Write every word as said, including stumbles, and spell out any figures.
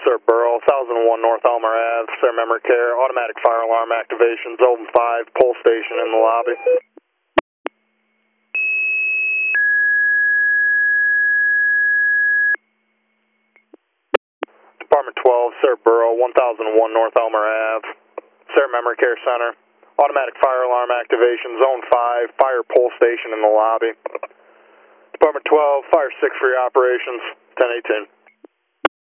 Sir Burrow, one thousand one North Elmer Ave, Sir Memory Care, automatic fire alarm activation, zone five, pole station in the lobby. Department twelve, Sir Burrow, one thousand one North Elmer Ave, Sir Memory Care Center, automatic fire alarm activation, zone five, fire pole station in the lobby. Department twelve, fire six for your operations, ten eighteen.